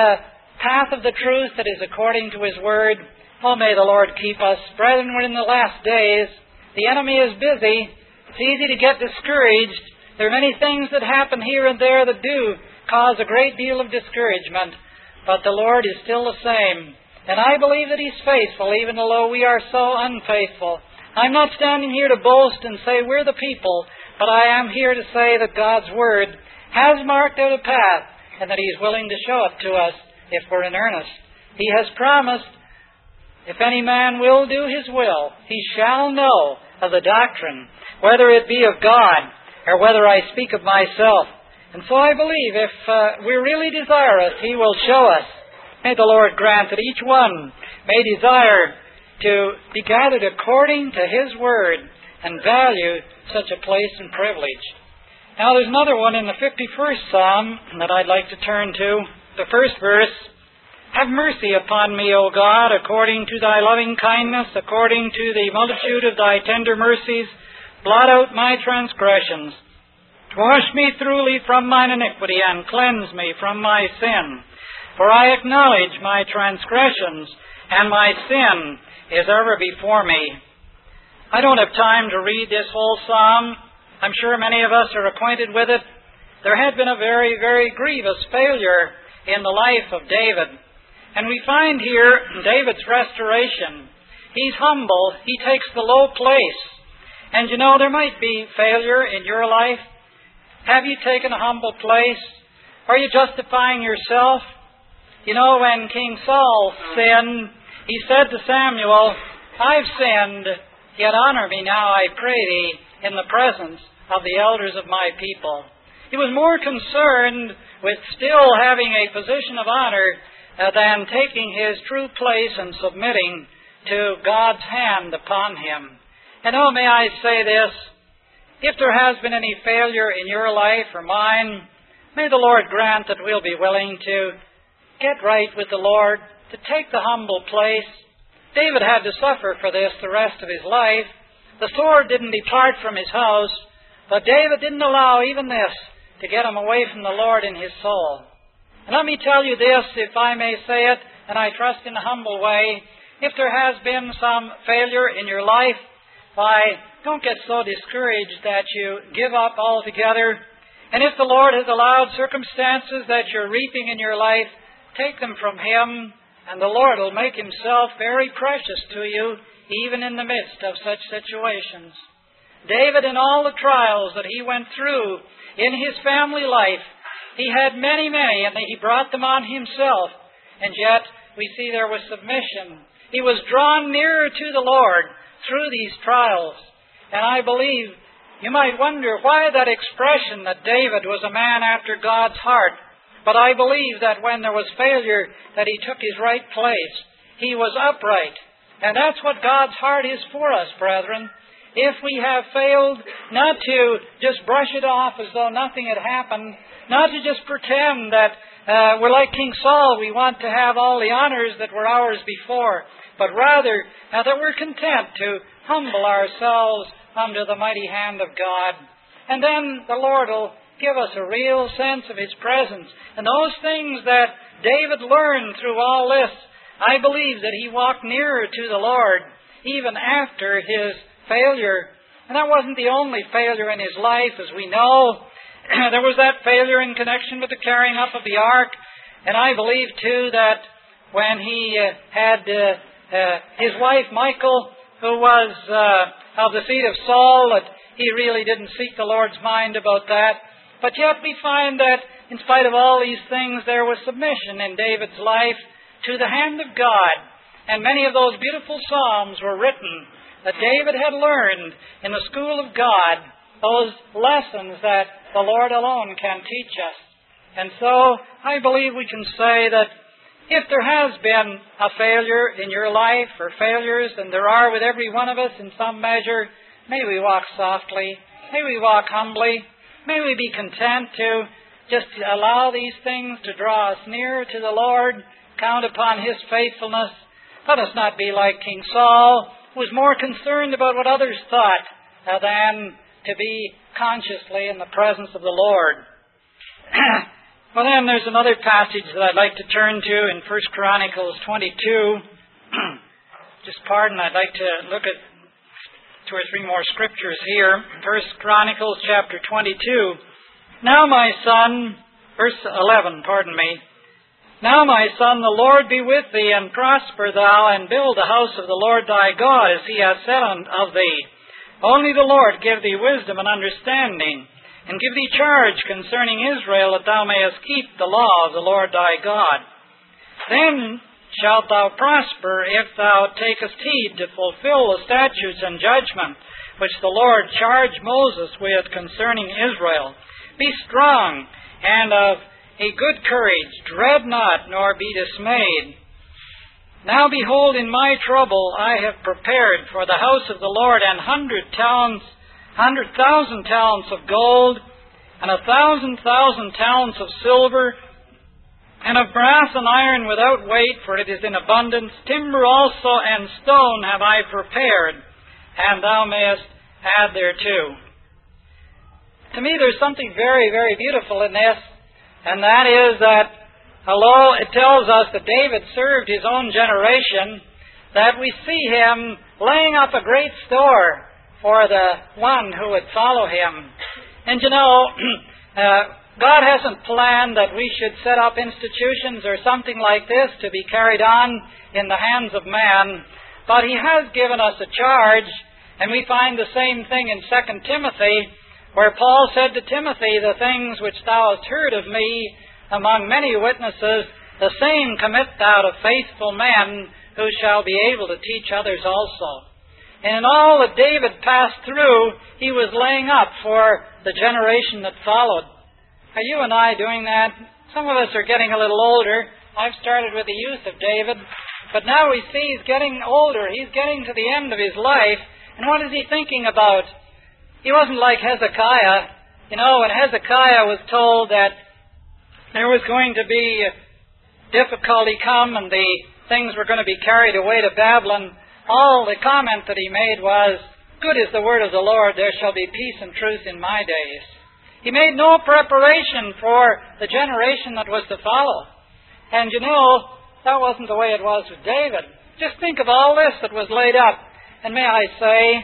path of the truth that is according to His Word? Oh, may the Lord keep us. Brethren, we're in the last days. The enemy is busy. It's easy to get discouraged. There are many things that happen here and there that do cause a great deal of discouragement. But the Lord is still the same. And I believe that He's faithful, even though we are so unfaithful. I'm not standing here to boast and say we're the people, but I am here to say that God's Word has marked out a path, and that He is willing to show it to us if we're in earnest. He has promised, if any man will do His will, he shall know of the doctrine, whether it be of God or whether I speak of myself. And so I believe if we really desire it, He will show us. May the Lord grant that each one may desire to be gathered according to His Word and value such a place and privilege. Now there's another one in the 51st Psalm that I'd like to turn to. The first verse, have mercy upon me, O God, according to Thy loving kindness, according to the multitude of Thy tender mercies, blot out my transgressions. Wash me thoroughly from mine iniquity, and cleanse me from my sin. For I acknowledge my transgressions, and my sin is ever before me. I don't have time to read this whole psalm. I'm sure many of us are acquainted with it. there had been a very, very grievous failure in the life of David. And we find here David's restoration. He's humble. He takes the low place. And you know, there might be failure in your life. Have you taken a humble place? Are you justifying yourself? You know, when King Saul sinned, he said to Samuel, "I've sinned, yet honor me now, I pray thee, in the presence of the elders of my people." He was more concerned with still having a position of honor than taking his true place and submitting to God's hand upon him. And oh, may I say this, if there has been any failure in your life or mine, may the Lord grant that we'll be willing to get right with the Lord, to take the humble place. David had to suffer for this the rest of his life. The sword didn't depart from his house, but David didn't allow even this to get him away from the Lord in his soul. And let me tell you this, if I may say it, and I trust in a humble way, if there has been some failure in your life, why, don't get so discouraged that you give up altogether. And if the Lord has allowed circumstances that you're reaping in your life, take them from Him, and the Lord will make Himself very precious to you, even in the midst of such situations. David, in all the trials that he went through in his family life, he had many, and he brought them on himself. And yet, we see there was submission. He was drawn nearer to the Lord through these trials. And I believe you might wonder why that expression that David was a man after God's heart. But I believe that when there was failure, that he took his right place. He was upright. And that's what God's heart is for us, brethren. If we have failed, not to just brush it off as though nothing had happened, not to just pretend that we're like King Saul, we want to have all the honors that were ours before, but rather that we're content to humble ourselves under the mighty hand of God. And then the Lord will give us a real sense of His presence. And those things that David learned through all this, I believe that he walked nearer to the Lord even after his failure. And that wasn't the only failure in his life, as we know. There was that failure in connection with the carrying up of the ark. And I believe, too, that when he had his wife, Michal, who was of the seed of Saul, that he really didn't seek the Lord's mind about that. But yet we find that in spite of all these things, there was submission in David's life to the hand of God. And many of those beautiful psalms were written that David had learned in the school of God, those lessons that the Lord alone can teach us. And so I believe we can say that if there has been a failure in your life, or failures, and there are with every one of us in some measure, may we walk softly, may we walk humbly, may we be content to just allow these things to draw us nearer to the Lord, count upon His faithfulness. Let us not be like King Saul, who was more concerned about what others thought than to be consciously in the presence of the Lord. Well, then there's another passage that I'd like to turn to in 1 Chronicles 22. Just pardon, I'd like to look at 2 or 3 more scriptures here. 1 Chronicles chapter 22. Now, my son, verse 11, pardon me. Now, my son, the Lord be with thee, and prosper thou, and build the house of the Lord thy God, as He hath said of thee. Only the Lord give thee wisdom and understanding, and give thee charge concerning Israel, that thou mayest keep the law of the Lord thy God. Then shalt thou prosper, if thou takest heed to fulfill the statutes and judgment which the Lord charged Moses with concerning Israel. Be strong and of a good courage, dread not, nor be dismayed. Now behold, in my trouble I have prepared for the house of the Lord 100,000 talents of gold, and 1,000 talents of silver, and of brass and iron without weight, for it is in abundance. Timber also and stone have I prepared, and thou mayest add thereto. To me, there's something very, very beautiful in this, and that is that, although it tells us that David served his own generation, that we see him laying up a great store for the one who would follow him. And you know, God hasn't planned that we should set up institutions or something like this to be carried on in the hands of man, but He has given us a charge, and we find the same thing in 2 Timothy, where Paul said to Timothy, "The things which thou hast heard of me among many witnesses, the same commit thou to faithful men, who shall be able to teach others also." And in all that David passed through, he was laying up for the generation that followed. Are you and I doing that? Some of us are getting a little older. I've started with the youth of David, but now we see he's getting older. He's getting to the end of his life. And what is he thinking about? He wasn't like Hezekiah. You know, when Hezekiah was told that there was going to be difficulty come and the things were going to be carried away to Babylon, all the comment that he made was, "Good is the word of the Lord, there shall be peace and truth in my days." He made no preparation for the generation that was to follow. And you know, that wasn't the way it was with David. Just think of all this that was laid up. And may I say,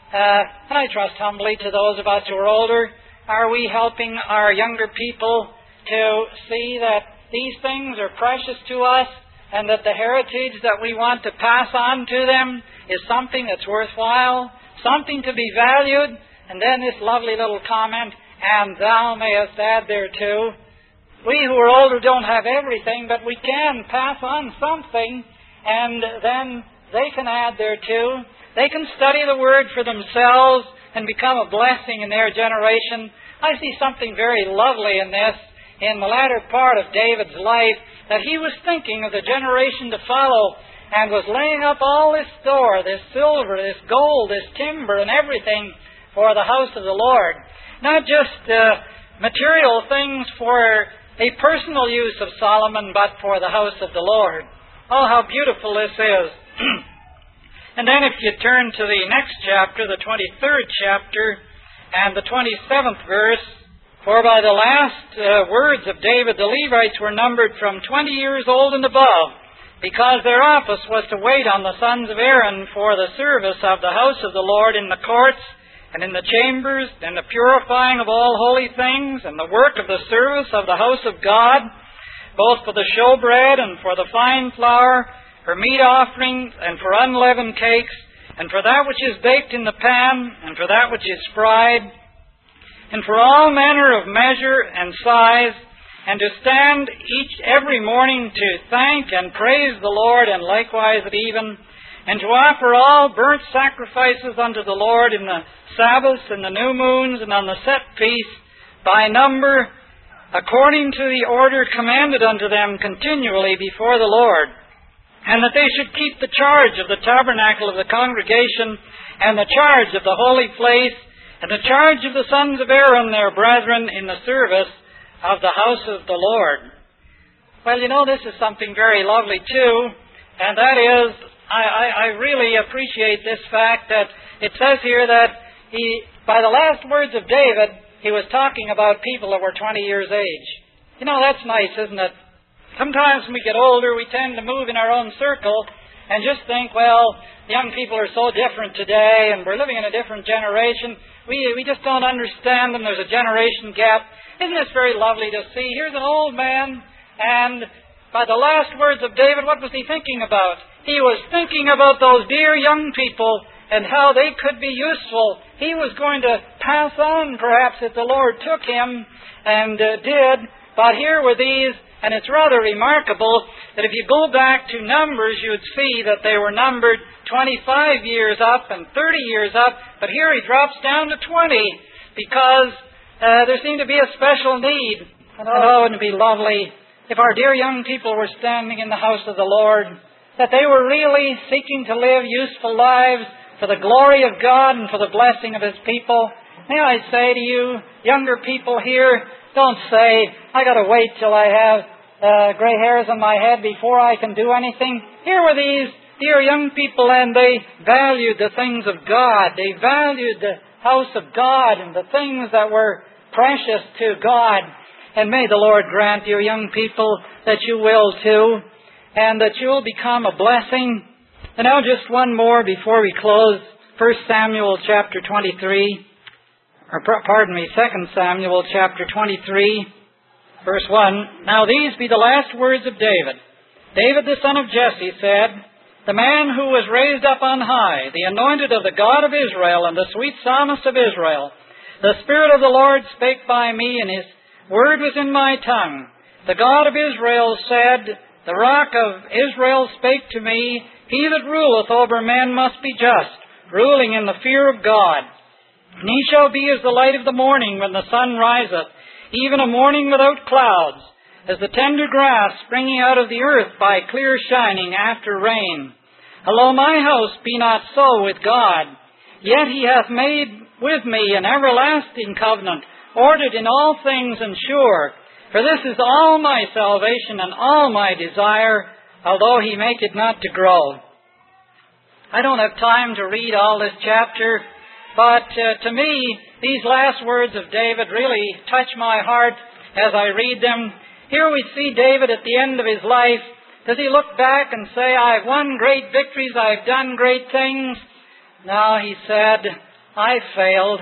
and I trust humbly to those of us who are older, are we helping our younger people to see that these things are precious to us and that the heritage that we want to pass on to them is something that's worthwhile, something to be valued? And then this lovely little comment, "And thou mayest add thereto." We who are older don't have everything, but we can pass on something, and then they can add thereto. They can study the Word for themselves and become a blessing in their generation. I see something very lovely in this, in the latter part of David's life, that he was thinking of the generation to follow and was laying up all this store, this silver, this gold, this timber, and everything for the house of the Lord. Not just material things for a personal use of Solomon, but for the house of the Lord. Oh, how beautiful this is. And then if you turn to the next chapter, the 23rd chapter, and the 27th verse, "For by the last words of David, the Levites were numbered from 20 years old and above, because their office was to wait on the sons of Aaron for the service of the house of the Lord in the courts, and in the chambers, and the purifying of all holy things, and the work of the service of the house of God, both for the showbread and for the fine flour, for meat offerings, and for unleavened cakes, and for that which is baked in the pan, and for that which is fried, and for all manner of measure and size, and to stand every morning to thank and praise the Lord, and likewise at even, and to offer all burnt sacrifices unto the Lord in the Sabbaths and the new moons and on the set feasts, by number, according to the order commanded unto them continually before the Lord, and that they should keep the charge of the tabernacle of the congregation, and the charge of the holy place, and the charge of the sons of Aaron, their brethren, in the service of the house of the Lord." Well, you know, this is something very lovely too, and that is, I really appreciate this fact that it says here that by the last words of David, he was talking about people that were 20 years age. You know, that's nice, isn't it? Sometimes when we get older, we tend to move in our own circle and just think, well, young people are so different today, and we're living in a different generation. We just don't understand them. There's a generation gap. Isn't this very lovely to see? Here's an old man, and by the last words of David, what was he thinking about? He was thinking about those dear young people and how they could be useful. He was going to pass on, perhaps, if the Lord took him, and did. But here were these, and it's rather remarkable that if you go back to Numbers, you would see that they were numbered 25 years up and 30 years up, but here he drops down to 20 because there seemed to be a special need. And wouldn't it be lovely if our dear young people were standing in the house of the Lord, that they were really seeking to live useful lives for the glory of God and for the blessing of His people. May I say to you, younger people here, don't say, "I got to wait till I have gray hairs on my head before I can do anything." Here were these dear young people, and they valued the things of God. They valued the house of God and the things that were precious to God. And may the Lord grant, dear young people, that you will too, and that you'll become a blessing. And now just one more before we close. 1 Samuel chapter 23. 2 Samuel chapter 23. Verse 1, Now these be the last words of David. David the son of Jesse said, The man who was raised up on high, the anointed of the God of Israel, and the sweet psalmist of Israel, the Spirit of the Lord spake by me, and His word was in my tongue. The God of Israel said, The rock of Israel spake to me, He that ruleth over men must be just, ruling in the fear of God. And he shall be as the light of the morning when the sun riseth, even a morning without clouds, as the tender grass springing out of the earth by clear shining after rain. Although my house be not so with God, yet He hath made with me an everlasting covenant, ordered in all things and sure. For this is all my salvation and all my desire, although He make it not to grow. I don't have time to read all this chapter, but to me, these last words of David really touch my heart as I read them. Here we see David at the end of his life. Does he look back and say, I've won great victories, I've done great things? No, he said, I failed.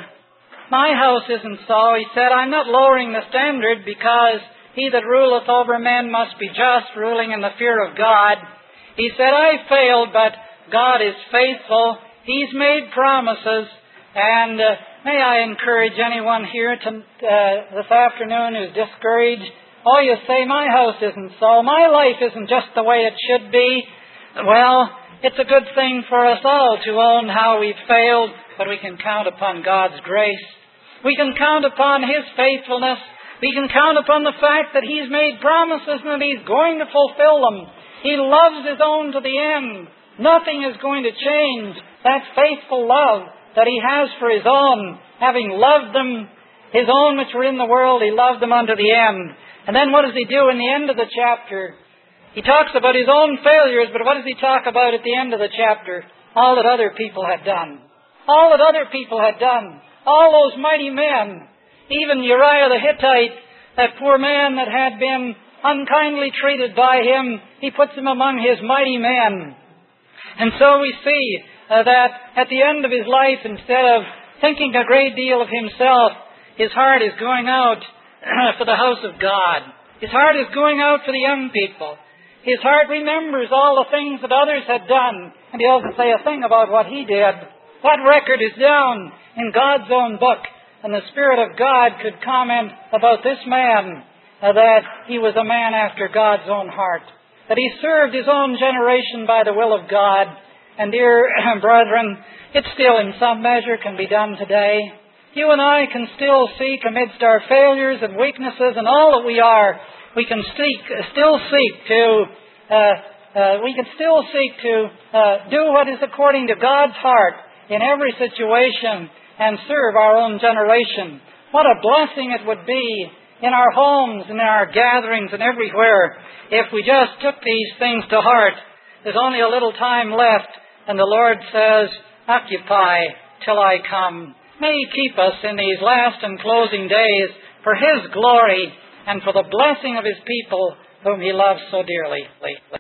My house isn't so. He said, I'm not lowering the standard because he that ruleth over men must be just, ruling in the fear of God. He said, I failed, but God is faithful. He's made promises. And may I encourage anyone here this afternoon who's discouraged. Oh, you say, my house isn't so. My life isn't just the way it should be. Well, it's a good thing for us all to own how we've failed, but we can count upon God's grace. We can count upon His faithfulness. We can count upon the fact that He's made promises and that He's going to fulfill them. He loves His own to the end. Nothing is going to change that faithful love that He has for His own. Having loved them, His own which were in the world, He loved them unto the end. And then what does He do in the end of the chapter? He talks about His own failures, but what does He talk about at the end of the chapter? All that other people had done. All that other people had done. All those mighty men. Even Uriah the Hittite, that poor man that had been unkindly treated by him, He puts him among His mighty men. And so we see that at the end of his life, instead of thinking a great deal of himself, his heart is going out for the house of God. His heart is going out for the young people. His heart remembers all the things that others had done, and he doesn't say a thing about what he did. That record is down in God's own book, and the Spirit of God could comment about this man, that he was a man after God's own heart, that he served his own generation by the will of God. And dear brethren, it still in some measure can be done today. You and I can still seek amidst our failures and weaknesses and all that we are, we can still seek to do what is according to God's heart in every situation and serve our own generation. What a blessing it would be in our homes and in our gatherings and everywhere if we just took these things to heart. There's only a little time left, and the Lord says, occupy till I come. May He keep us in these last and closing days for His glory and for the blessing of His people whom He loves so dearly.